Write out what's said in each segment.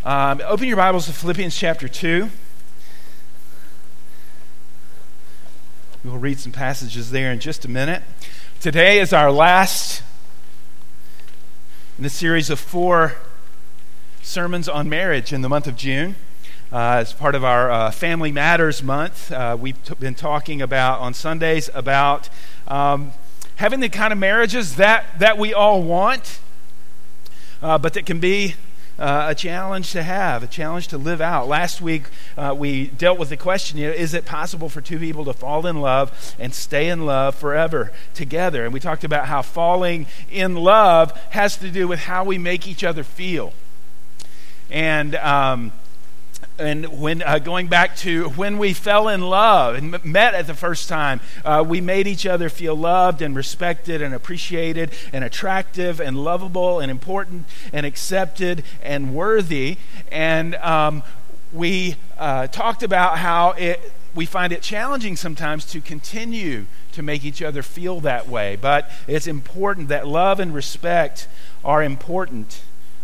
Open your Bibles to Philippians chapter 2. We'll read some passages there in just a minute. Today is our last in the series of 4 sermons on marriage in the month of June. As part of our Family Matters month, we've been talking about on Sundays about having the kind of marriages that we all want, but that can be a challenge to have, a challenge to live out. Last week, we dealt with the question, is it possible for two people to fall in love and stay in love forever together? And we talked about how falling in love has to do with how we make each other feel. And when going back to when we fell in love and met at the first time, we made each other feel loved and respected and appreciated and attractive and lovable and important and accepted and worthy. And we talked about how we find it challenging sometimes to continue to make each other feel that way. But it's important that love and respect are important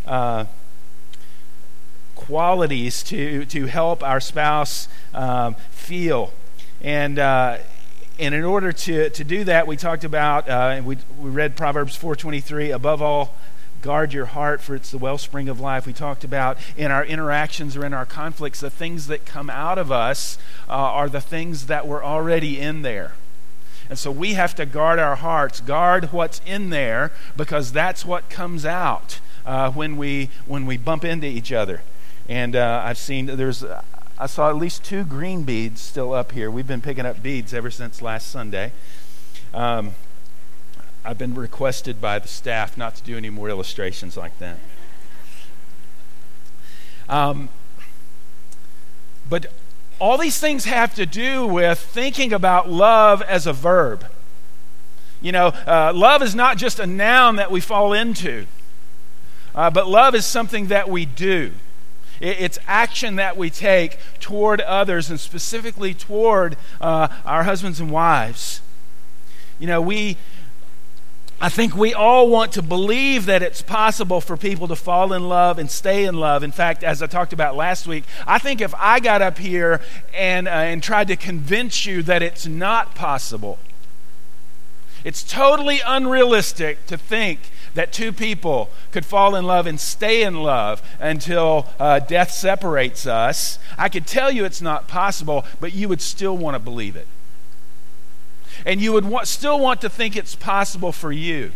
qualities to help our spouse feel. And in order to do that, we talked about, and we read Proverbs 4:23, above all, guard your heart, for it's the wellspring of life. We talked about in our interactions or in our conflicts, the things that come out of us are the things that were already in there. And so we have to guard our hearts, guard what's in there, because that's what comes out when we bump into each other. And I saw at least 2 green beads still up here. We've been picking up beads ever since last Sunday. I've been requested by the staff not to do any more illustrations like that. But all these things have to do with thinking about love as a verb. Love is not just a noun that we fall into, but love is something that we do. It's action that we take toward others, and specifically toward our husbands and wives. I think we all want to believe that it's possible for people to fall in love and stay in love. In fact, as I talked about last week, I think if I got up here and tried to convince you that it's not possible, it's totally unrealistic to think that 2 people could fall in love and stay in love until death separates us. I could tell you it's not possible, but you would still want to believe it. And you would still want to think it's possible for you.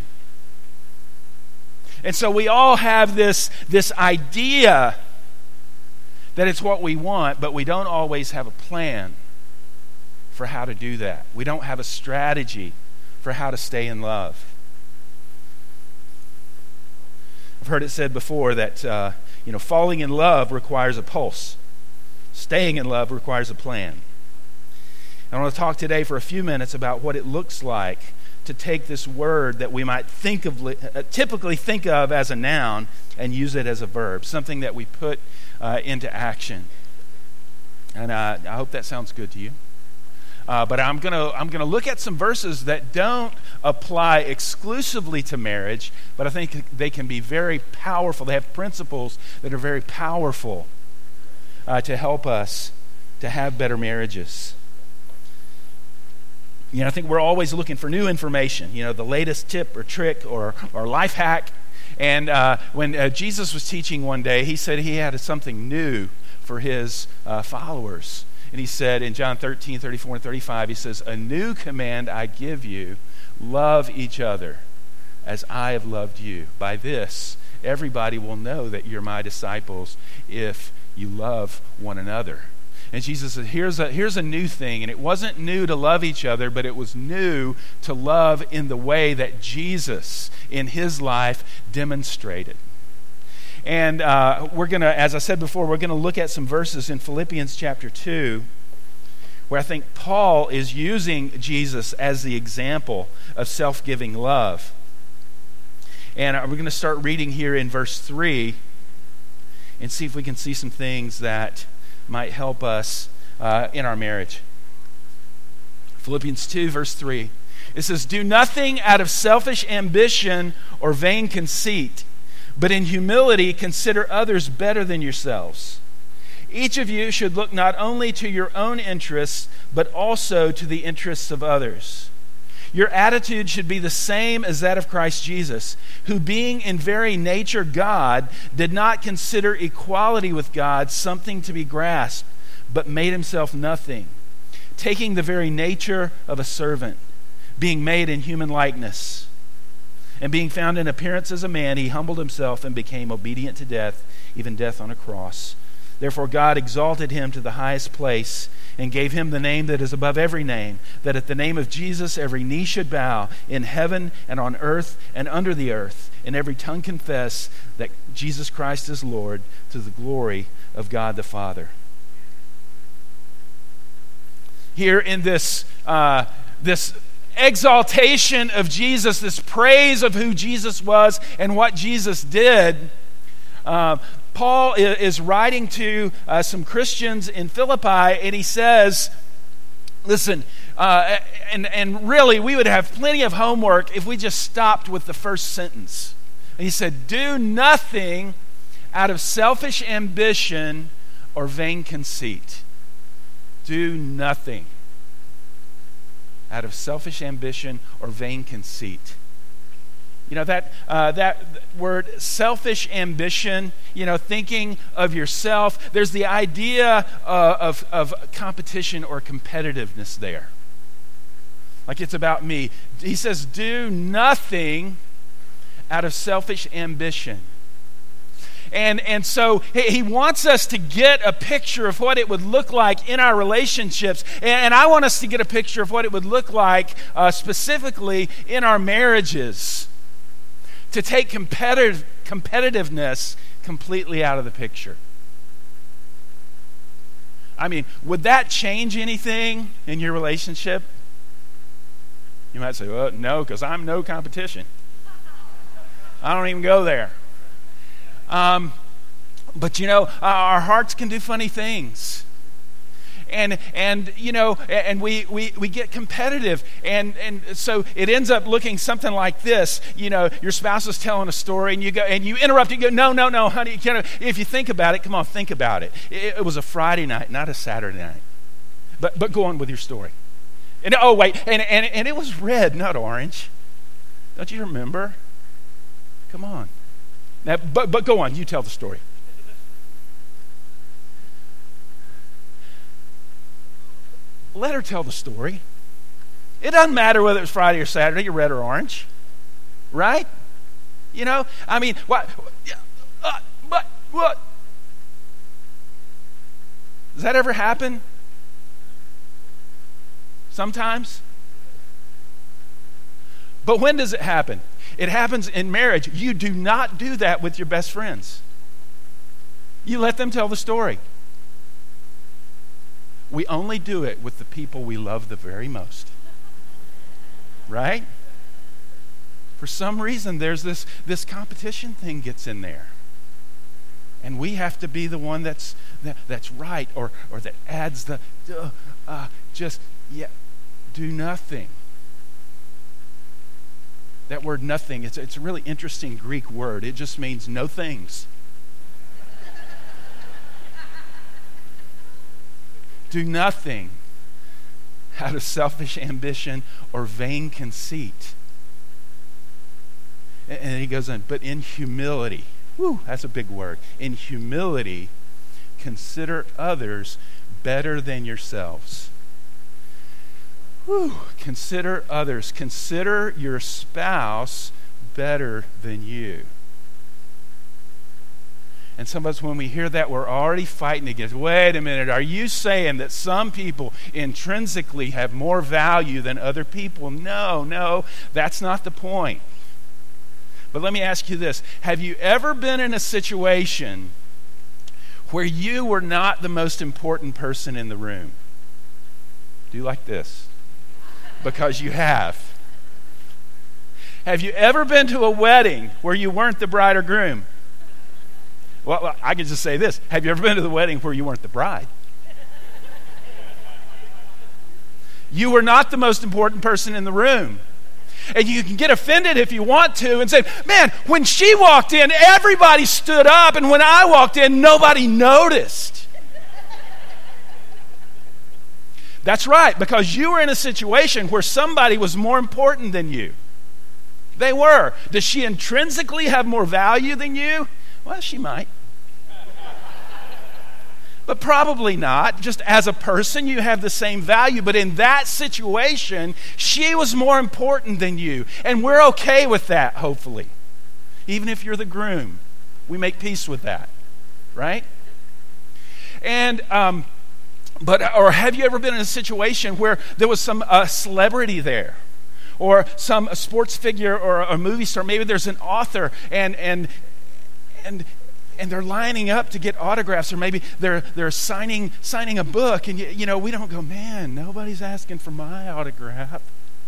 And so we all have this idea that it's what we want, but we don't always have a plan for how to do that. We don't have a strategy for how to stay in love. I've heard it said before that falling in love requires a pulse. Staying in love requires a plan. I want to talk today for a few minutes about what it looks like to take this word that we might typically think of as a noun and use it as a verb, something that we put into action. And I hope that sounds good to you. But I'm gonna look at some verses that don't apply exclusively to marriage, but I think they can be very powerful. They have principles that are very powerful to help us to have better marriages. I think we're always looking for new information, the latest tip or trick or life hack. And when Jesus was teaching one day, he said he had something new for his followers. And he said in John 13, 34, and 35, he says, "A new command I give you, love each other as I have loved you. By this, everybody will know that you're my disciples if you love one another." And Jesus said, here's a new thing. And it wasn't new to love each other, but it was new to love in the way that Jesus, in his life, demonstrated. And we're going to, as I said before, we're going to look at some verses in Philippians chapter 2 where I think Paul is using Jesus as the example of self-giving love. And we're going to start reading here in verse 3 and see if we can see some things that might help us in our marriage. Philippians 2, verse 3. It says, "Do nothing out of selfish ambition or vain conceit, But in humility, consider others better than yourselves. Each of you should look not only to your own interests, but also to the interests of others. Your attitude should be the same as that of Christ Jesus, who being in very nature God, did not consider equality with God something to be grasped, but made himself nothing, taking the very nature of a servant, being made in human likeness. And being found in appearance as a man, he humbled himself and became obedient to death, even death on a cross. Therefore God exalted him to the highest place and gave him the name that is above every name, that at the name of Jesus every knee should bow in heaven and on earth and under the earth, and every tongue confess that Jesus Christ is Lord, to the glory of God the Father. Here in this exaltation of Jesus, this praise of who Jesus was and what Jesus did, Paul is writing to some Christians in Philippi, and he says, listen, and really we would have plenty of homework if we just stopped with the first sentence. And he said, do nothing out of selfish ambition or vain conceit. Do nothing out of selfish ambition or vain conceit. You know, that word selfish ambition, you know, thinking of yourself, there's the idea of competition or competitiveness there. Like it's about me. He says, do nothing out of selfish ambition. And so he wants us to get a picture of what it would look like in our relationships. And I want us to get a picture of what it would look like specifically in our marriages. To take competitiveness completely out of the picture. I mean, would that change anything in your relationship? You might say, well, no, because I'm no competition. I don't even go there. But you know, our hearts can do funny things. And you know, and we get competitive, and so it ends up looking something like this. You know, your spouse is telling a story, and you go and you interrupt. You go, no, honey. If you think about it, come on, think about it. It was a Friday night, not a Saturday night. But go on with your story. And oh wait, and it was red, not orange. Don't you remember? Come on. Now, but go on. You tell the story. Let her tell the story. It doesn't matter whether it was Friday or Saturday, or red or orange, right? You know, I mean, what? What? Does that ever happen? Sometimes. But when does it happen? It happens in marriage. You do not do that with your best friends. You let them tell the story. We only do it with the people we love the very most. Right? For some reason, there's this competition thing gets in there. And we have to be the one that's right, or that adds the, do nothing. That word nothing, it's a really interesting Greek word. It just means no things. Do nothing out of selfish ambition or vain conceit. And he goes on, but in humility, that's a big word. In humility, consider others better than yourselves. Consider others. Consider your spouse better than you. And some of us, when we hear that, we're already fighting against, wait a minute, are you saying that some people intrinsically have more value than other people? No, that's not the point. But let me ask you this. Have you ever been in a situation where you were not the most important person in the room? Do like this. Because you have. Have you ever been to a wedding where you weren't the bride or groom? Well, I can just say this. Have you ever been to the wedding where you weren't the bride? You were not the most important person in the room. And you can get offended if you want to and say, man, when she walked in, everybody stood up, and when I walked in, nobody noticed. That's right, because you were in a situation where somebody was more important than you. They were. Does she intrinsically have more value than you? Well, she might. But probably not. Just as a person, you have the same value. But in that situation, she was more important than you. And we're okay with that, hopefully. Even if you're the groom, we make peace with that, right? And, or have you ever been in a situation where there was some celebrity there? Or some sports figure or a movie star? Maybe there's an author and they're lining up to get autographs, or maybe they're signing a book, and we don't go, man, nobody's asking for my autograph.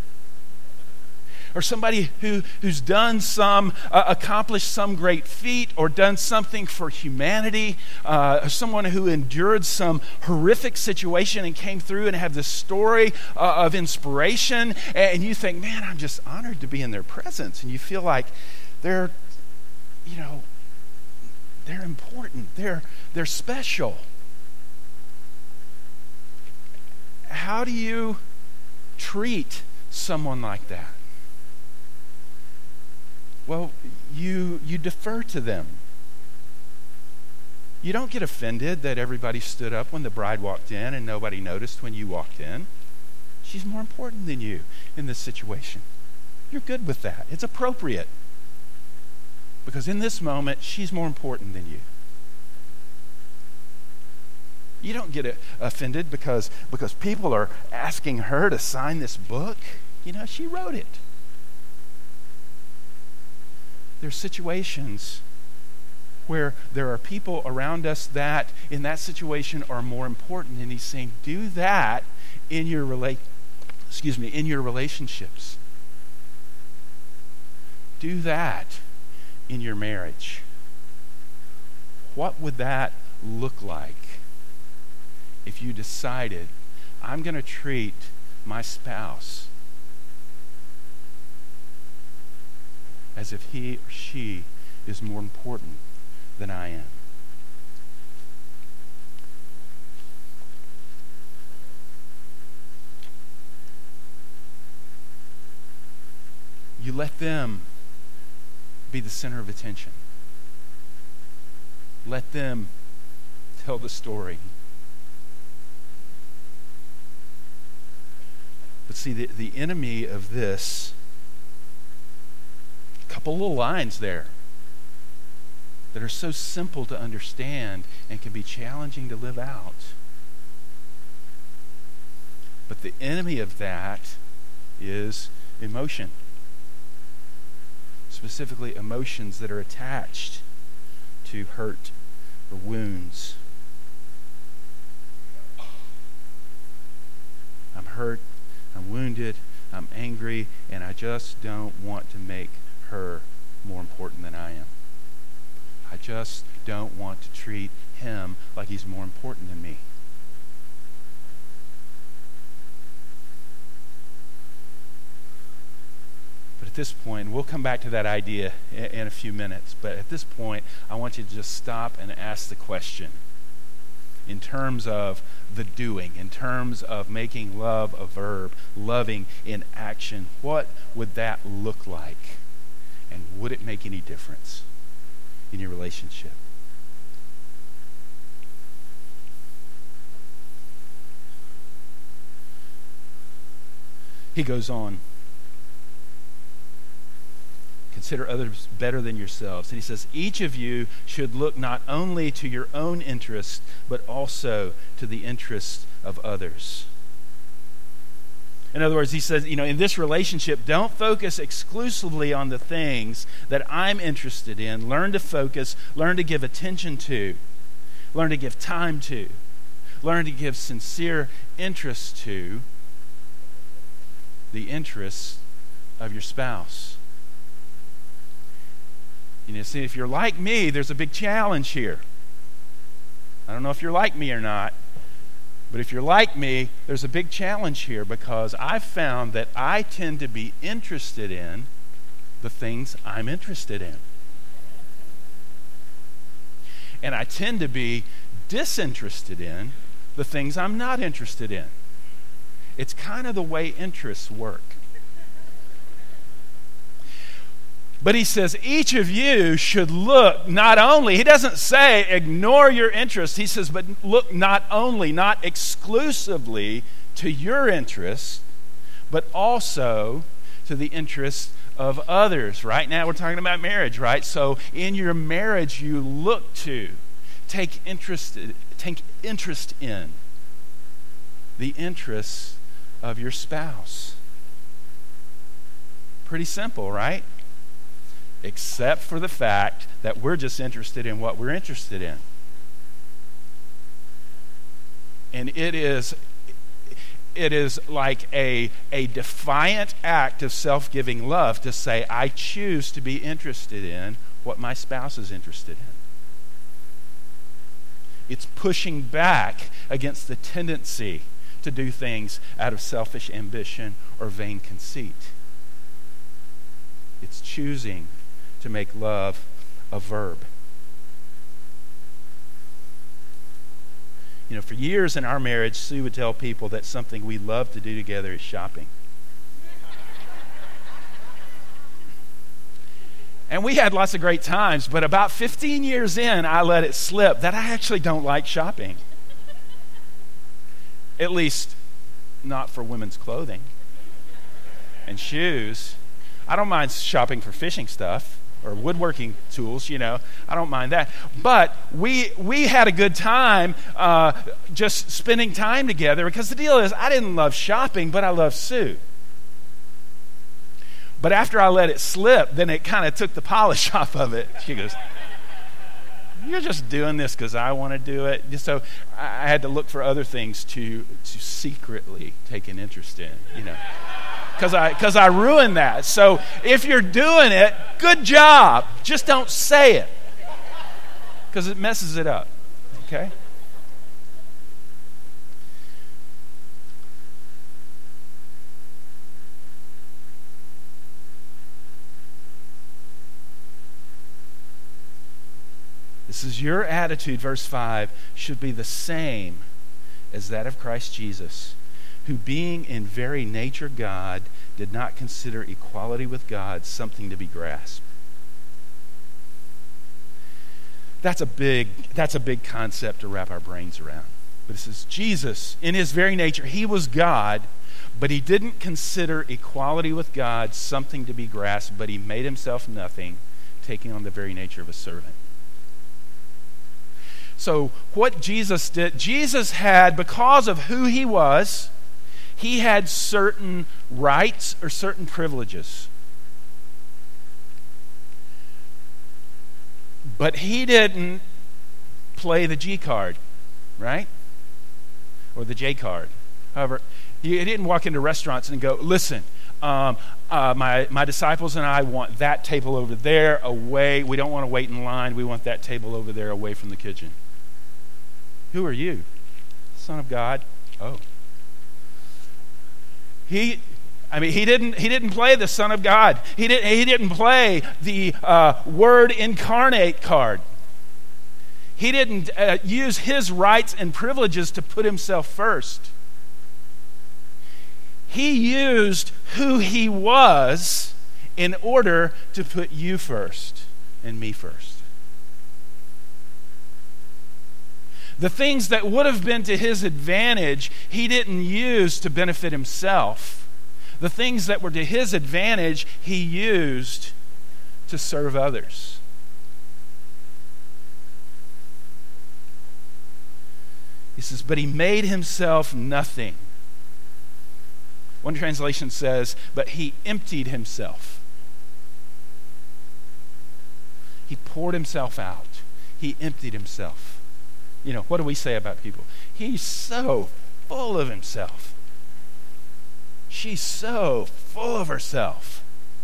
Or somebody who's done accomplished some great feat, or done something for humanity, or someone who endured some horrific situation and came through and have this story of inspiration, and you think, man, I'm just honored to be in their presence, and you feel like they're important, they're special. How do you treat someone like that? Well, you defer to them. You don't get offended that everybody stood up when the bride walked in and nobody noticed when you walked in. She's more important than you in this situation. You're good with that. It's appropriate. Because in this moment, she's more important than you. You don't get offended because people are asking her to sign this book. She wrote it. There's situations where there are people around us that, in that situation, are more important. And he's saying, do that in your relationships. Do that in your marriage. What would that look like if you decided, I'm going to treat my spouse as if he or she is more important than I am? You let them be the center of attention. Let them tell the story. But see, the enemy of this, a couple little lines there that are so simple to understand and can be challenging to live out. But the enemy of that is emotion. Specifically, emotions that are attached to hurt or wounds. I'm hurt, I'm wounded, I'm angry, and I just don't want to make her more important than I am. I just don't want to treat him like he's more important than me. But at this point, we'll come back to that idea in a few minutes, but at this point, I want you to just stop and ask the question in terms of the doing, in terms of making love a verb, loving in action. What would that look like? And would it make any difference in your relationship? He goes on. Consider others better than yourselves. And he says, each of you should look not only to your own interest, but also to the interest of others. In other words, he says, in this relationship, don't focus exclusively on the things that I'm interested in. Learn to focus, learn to give attention to, learn to give time to, learn to give sincere interest to the interests of your spouse. See, if you're like me, there's a big challenge here. I don't know if you're like me or not, But if you're like me, there's a big challenge here, because I've found that I tend to be interested in the things I'm interested in. And I tend to be disinterested in the things I'm not interested in. It's kind of the way interests work. But he says each of you should look not only, he doesn't say ignore your interests, he says, but look not only, not exclusively to your interests, but also to the interests of others. Right now we're talking about marriage, right? So in your marriage you look to, take interest in the interests of your spouse. Pretty simple, right? Except for the fact that we're just interested in what we're interested in. And it is like a defiant act of self-giving love to say, I choose to be interested in what my spouse is interested in. It's pushing back against the tendency to do things out of selfish ambition or vain conceit. It's choosing to make love a verb. You know, for years in our marriage, Sue would tell people that something we love to do together is shopping. And we had lots of great times, but about 15 years in, I let it slip that I actually don't like shopping. At least, not for women's clothing and shoes. I don't mind shopping for fishing stuff or woodworking tools, you know. I don't mind that. But we had a good time just spending time together, because the deal is I didn't love shopping, but I love Sue. But after I let it slip, then it kind of took the polish off of it. She goes, you're just doing this because I want to do it. So I had to look for other things to secretly take an interest in, you know. Because I ruined that. So if you're doing it, good job. Just don't say it, because it messes it up. Okay? This is your attitude, verse 5, should be the same as that of Christ Jesus, who being in very nature God, did not consider equality with God something to be grasped. That's a big concept to wrap our brains around. But this is Jesus, in his very nature, he was God, but he didn't consider equality with God something to be grasped, but he made himself nothing, taking on the very nature of a servant. So what Jesus did, Jesus had, because of who he was, he had certain rights or certain privileges. But he didn't play the G card, right? Or the J card. However, he didn't walk into restaurants and go, listen, my disciples and I want that table over there away. We don't want to wait in line. We want that table over there away from the kitchen. Who are you? Son of God? Oh. He didn't play the Son of God. He didn't play the Word incarnate card. He didn't use his rights and privileges to put himself first. He used who he was in order to put you first and me first. The things that would have been to his advantage, he didn't use to benefit himself. The things that were to his advantage, he used to serve others. He says, but he made himself nothing. One translation says, but he emptied himself. He poured himself out. He emptied himself. You know, what do we say about people? He's so full of himself. She's so full of herself.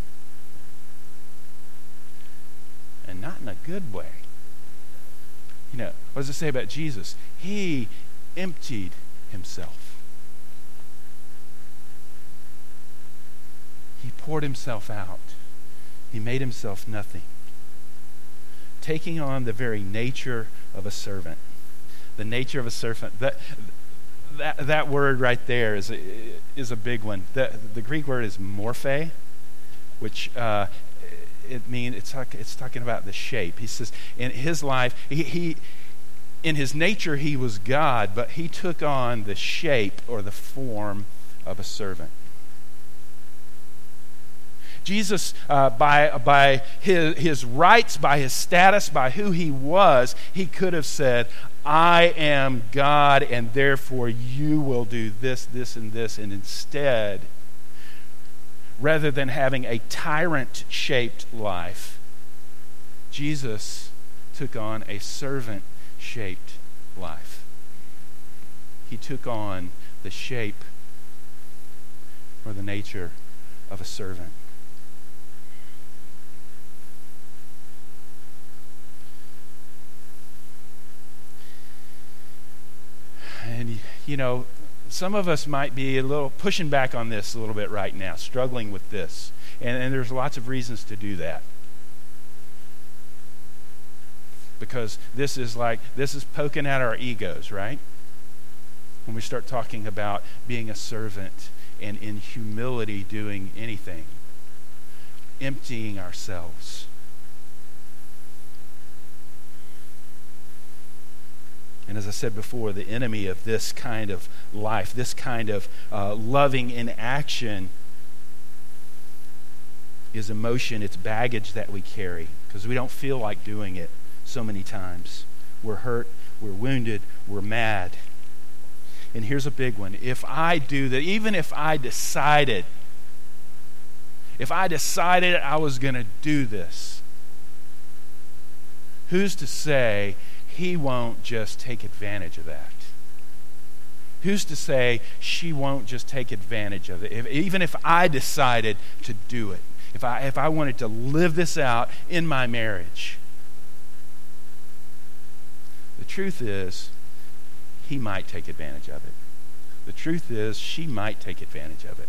And not in a good way. You know, what does it say about Jesus? He emptied himself. He poured himself out. He made himself nothing, taking on the very nature of a servant. The nature of a servant. That word right there is a big one. The Greek word is morphe, which it's talking about the shape. He says in his life, he in his nature he was God, but he took on the shape or the form of a servant. Jesus, by his rights, by his status, by who he was, he could have said, I am God, and therefore you will do this, this, and this. And instead, rather than having a tyrant-shaped life, Jesus took on a servant-shaped life. He took on the shape or the nature of a servant. And, some of us might be a little pushing back on this a little bit right now, struggling with this. And there's lots of reasons to do that. Because this is poking at our egos, right? When we start talking about being a servant and in humility doing anything, emptying ourselves. And as I said before, the enemy of this kind of life, this kind of loving in action, is emotion. It's baggage that we carry because we don't feel like doing it so many times. We're hurt, we're wounded, we're mad. And here's a big one. If I do that, even if I decided I was going to do this, who's to say he won't just take advantage of that? Who's to say she won't just take advantage of it? Even if I decided to do it, if I wanted to live this out in my marriage, the truth is, he might take advantage of it. The truth is, she might take advantage of it.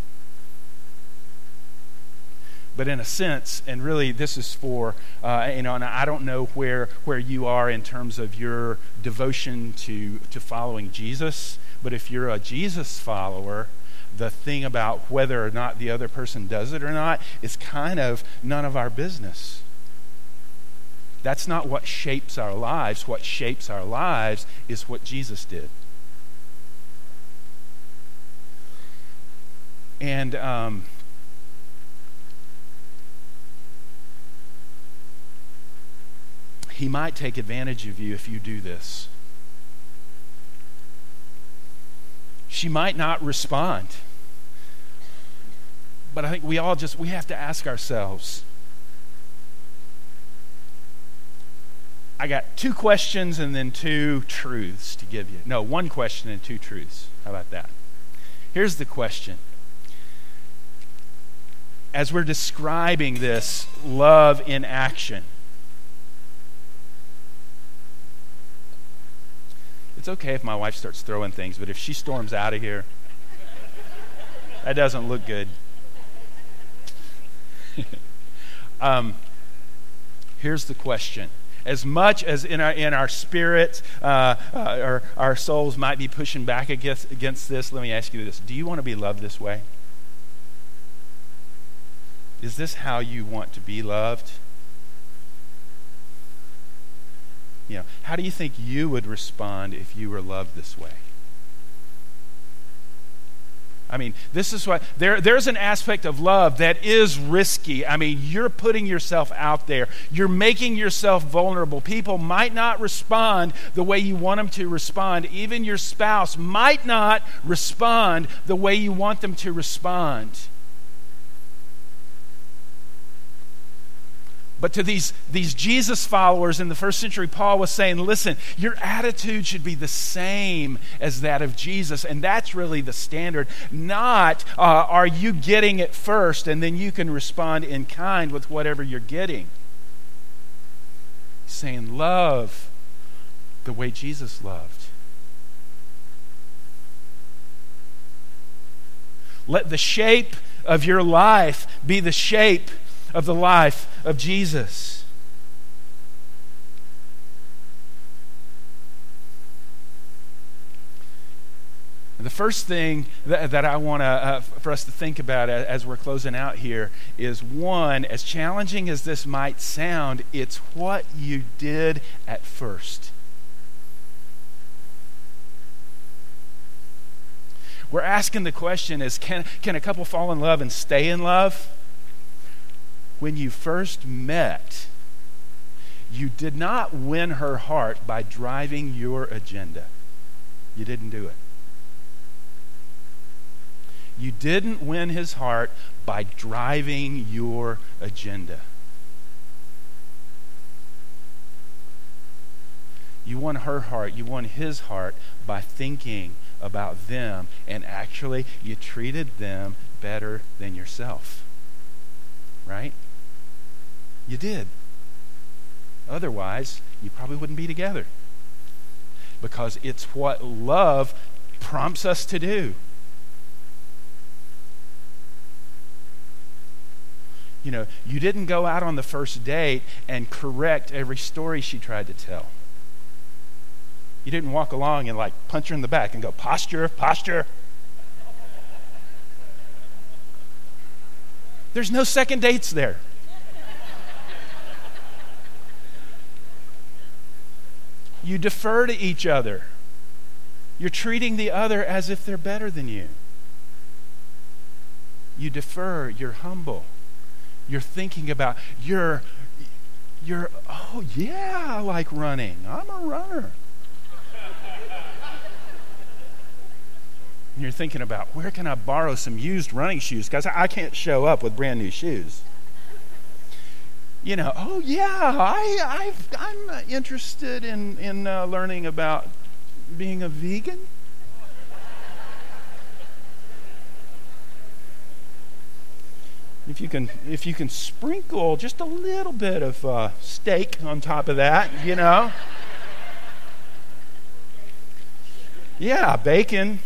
But in a sense, and really this is for, and I don't know where you are in terms of your devotion to following Jesus, but if you're a Jesus follower, the thing about whether or not the other person does it or not is kind of none of our business. That's not what shapes our lives. What shapes our lives is what Jesus did. And he might take advantage of you if you do this. She might not respond. But I think we have to ask ourselves, I got 2 questions and then 2 truths to give you. No, 1 question and 2 truths. How about that? Here's the question. As we're describing this love in action, it's okay if my wife starts throwing things, but if she storms out of here, that doesn't look good. Here's the question. As much as in our spirit, our souls might be pushing back against this, let me ask you this. Do you want to be loved this way? Is this how you want to be loved? How do you think you would respond if you were loved this way? I mean, this is what there's an aspect of love that is risky. I mean, you're putting yourself out there. You're making yourself vulnerable. People might not respond the way you want them to respond. Even your spouse might not respond the way you want them to respond. But to these Jesus followers in the first century, Paul was saying, listen, your attitude should be the same as that of Jesus. And that's really the standard. Not are you getting it first and then you can respond in kind with whatever you're getting. He's saying love the way Jesus loved. Let the shape of your life be the shape of the life of Jesus. The first thing that I want for us to think about as we're closing out here is, one, as challenging as this might sound, it's what you did at first. We're asking the question is, can a couple fall in love and stay in love? When you first met, you did not win her heart by driving your agenda. You didn't do it. You didn't win his heart by driving your agenda. You won her heart, you won his heart by thinking about them, and actually you treated them better than yourself. Right? You did. Otherwise, you probably wouldn't be together. Because it's what love prompts us to do. You know, you didn't go out on the first date and correct every story she tried to tell. You didn't walk along and like punch her in the back and go, posture, posture. There's no second dates there. You defer to each other. You're treating the other as if they're better than you. You defer, you're humble. You're thinking about, oh yeah, I like running. I'm a runner. And you're thinking about, where can I borrow some used running shoes? Because I can't show up with brand new shoes. You know, oh yeah, I'm interested in learning about being a vegan. If you can sprinkle just a little bit of steak on top of that, you know. Yeah, bacon.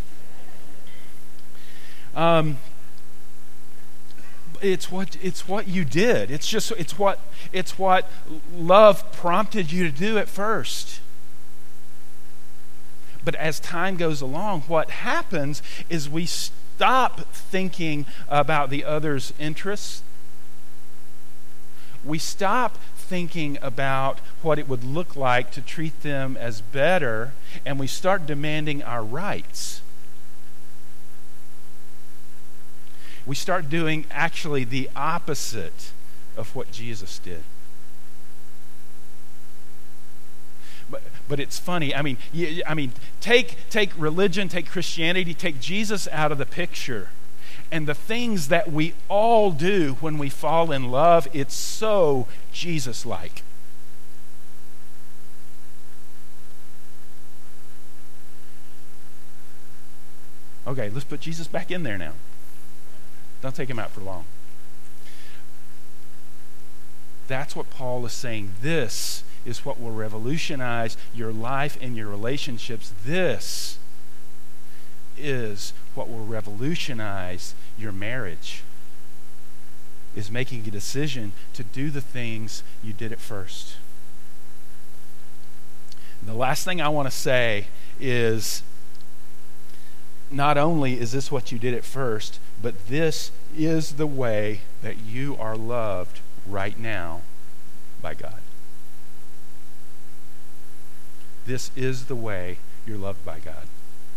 It's what you did. It's what love prompted you to do at first. But as time goes along, what happens is we stop thinking about the other's interests. We stop thinking about what it would look like to treat them as better, and we start demanding our rights. We start doing actually the opposite of what Jesus did. But it's funny. I mean, take religion, take Christianity, take Jesus out of the picture, and the things that we all do when we fall in love, it's so Jesus-like. Okay, let's put Jesus back in there now. Don't take him out for long. That's what Paul is saying. This is what will revolutionize your life and your relationships. This is what will revolutionize your marriage, is making a decision to do the things you did at first. The last thing I want to say is, not only is this what you did at first, but this is the way that you are loved right now by God. This is the way you're loved by God.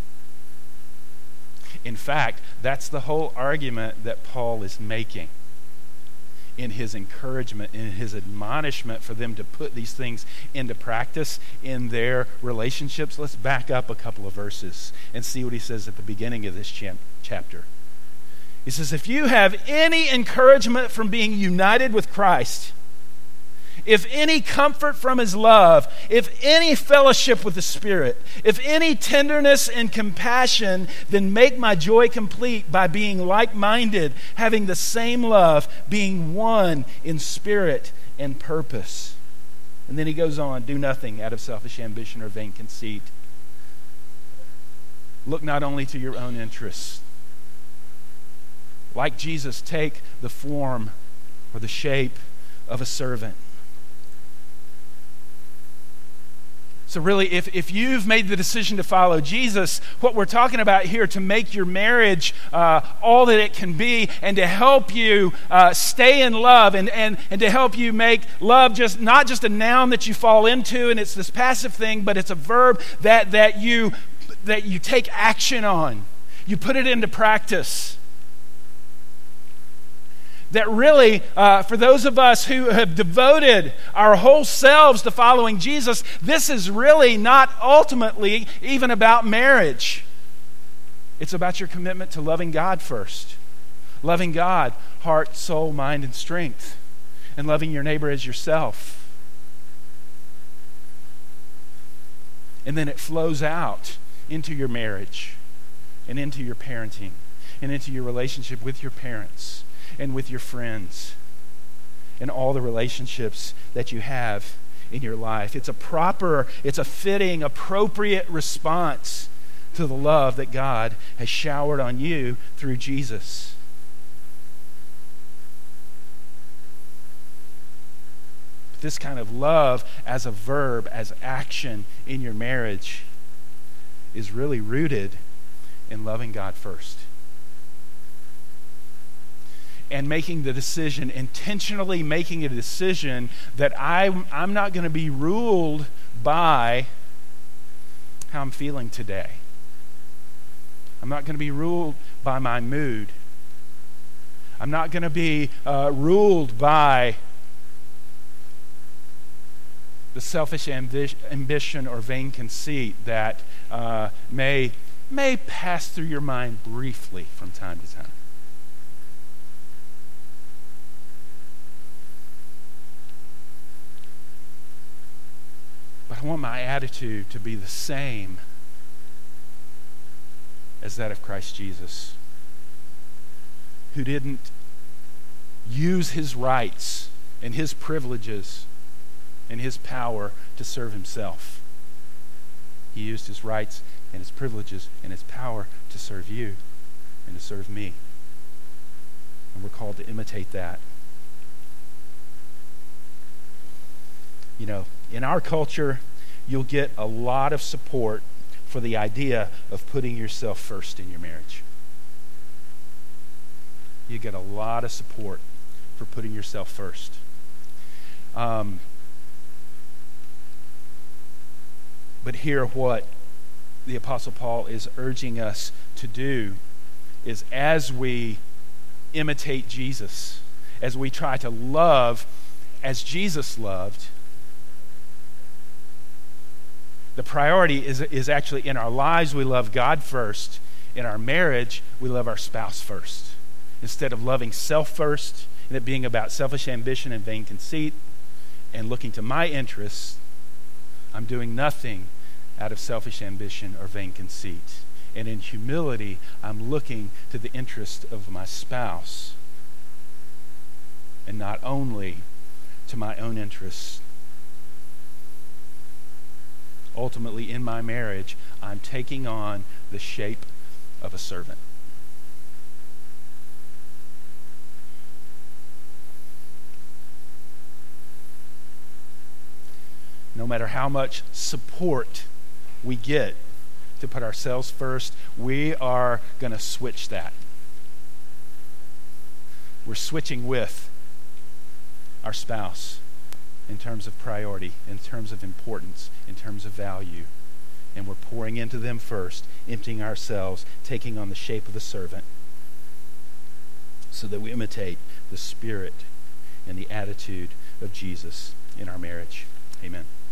In fact, that's the whole argument that Paul is making in his encouragement, in his admonishment for them to put these things into practice in their relationships. Let's back up a couple of verses and see what he says at the beginning of this chapter. He says, if you have any encouragement from being united with Christ, if any comfort from his love, if any fellowship with the Spirit, if any tenderness and compassion, then make my joy complete by being like-minded, having the same love, being one in spirit and purpose. And then he goes on, do nothing out of selfish ambition or vain conceit. Look not only to your own interests, like Jesus, take the form or the shape of a servant. So really, if you've made the decision to follow Jesus, what we're talking about here, to make your marriage all that it can be, and to help you stay in love, and to help you make love not just a noun that you fall into, and it's this passive thing, but it's a verb that you take action on. You put it into practice. That really, for those of us who have devoted our whole selves to following Jesus, this is really not ultimately even about marriage. It's about your commitment to loving God first. Loving God, heart, soul, mind, and strength. And loving your neighbor as yourself. And then it flows out into your marriage, and into your parenting, and into your relationship with your parents, and with your friends, and all the relationships that you have in your life. It's a fitting, appropriate response to the love that God has showered on you through Jesus. But this kind of love as a verb, as action in your marriage, is really rooted in loving God first. And making the decision, intentionally making a decision that I'm not going to be ruled by how I'm feeling today. I'm not going to be ruled by my mood. I'm not going to be ruled by the selfish ambition or vain conceit that may pass through your mind briefly from time to time. But I want my attitude to be the same as that of Christ Jesus, who didn't use his rights and his privileges and his power to serve himself. He used his rights and his privileges and his power to serve you and to serve me. And we're called to imitate that. You know, in our culture, you'll get a lot of support for the idea of putting yourself first in your marriage. You get a lot of support for putting yourself first. But here, what the Apostle Paul is urging us to do is, as we imitate Jesus, as we try to love as Jesus loved, the priority is actually in our lives, we love God first. In our marriage, we love our spouse first. Instead of loving self first, and it being about selfish ambition and vain conceit, and looking to my interests, I'm doing nothing out of selfish ambition or vain conceit. And in humility, I'm looking to the interest of my spouse, and not only to my own interests. Ultimately, in my marriage, I'm taking on the shape of a servant. No matter how much support we get to put ourselves first, we are going to switch that. We're switching with our spouse in terms of priority, in terms of importance, in terms of value. And we're pouring into them first, emptying ourselves, taking on the shape of a servant, so that we imitate the spirit and the attitude of Jesus in our marriage. Amen.